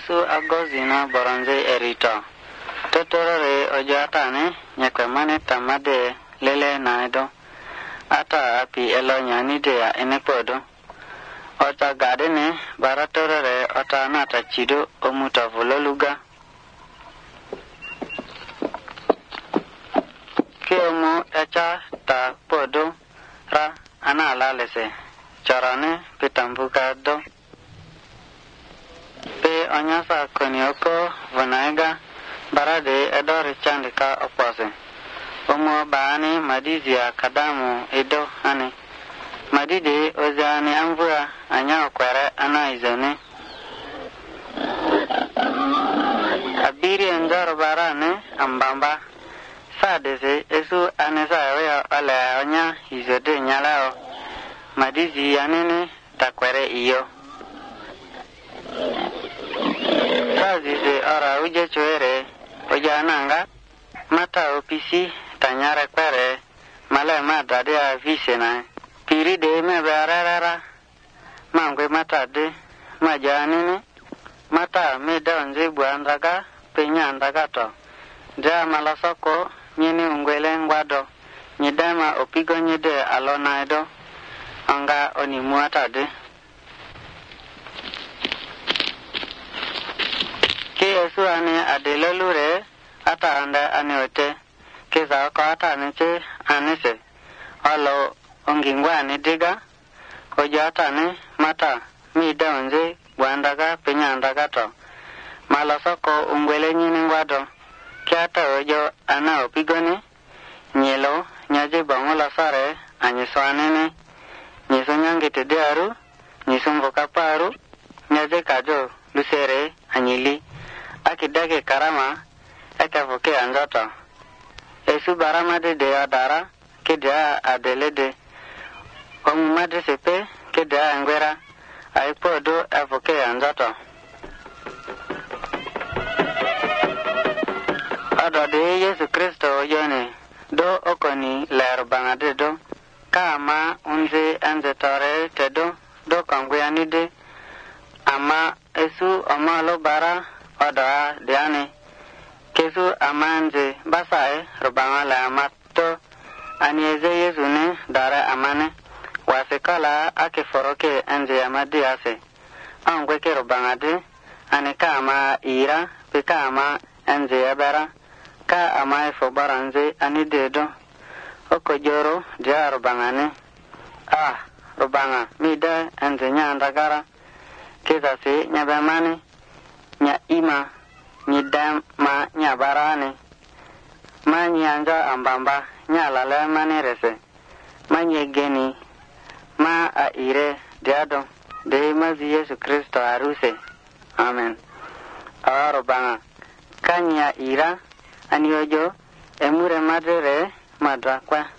Yesu agozina boronze erito. Totorore ojatane nyakwemane tamade lele naido. Ata api elonya de ya enepodo. Ota gadene baratorore ota nata chido omuta vololuga. Kiomo echa ta podo ra ana lalese. Charane pitambuka do. Pe onyasa konioko vonaiga barade edori chandika opose. Omo baani madizia kadamu edo ane. Madide oziani amvua anya okwere ana izone. Abiri enjaro barane ambamba. Sadese esu anesa ya ole onya izode nyalao. Madizi anene takwere iyo. Sazize ora uje choere ojananga mata opisi tanyare kwere male madade a visena piri de me bararara mangwe mata de majanini mata me donze buandaga penyandaga to ja malasoko nyini ungwele ngwado nyidama opigo nyide alonaido anga onimuata de ke Yesu ane adelelure ata anda aneote ke zako ata aneche anese alo ongingwa ane diga ojo ata ane mata mi daunze buandaga penyandaga to malasoko ungwele nyini ngwado ke ata ojo ana opigoni nyelo nyaje bangola sare anyeso anene nyeso nyangete dearu nyeso mvokaparu nyaje kajo lusere anyili akidage karama ekavuke anjoto Yesu baramade de adara keda adelede omumade sepe keda angwera aipodo avuke anjoto adode Yesu Kristo yone do okoni ler bangade do kama unze anzetore tedo do kangweanide ama Yesu amalo bara oda diane kesu amanze basae rubanga la amato anieze Yesu ne dara amane wasekala ake foroke enze amadi ase angwe ke rubanga de aneka ama ira peka ama enze yabera ka ama fobaranze anidedo okojoro dia rubanga ne rubanga mida enze nyandagara kesa se nyabamane nya ima nyidama nya barane ma nyanja ambamba nya lale manerese ma nyegeni ma aire diado de mazi Yesu Kristo aruse amen awaro banga kanya ira aniojo emure madre madrakwa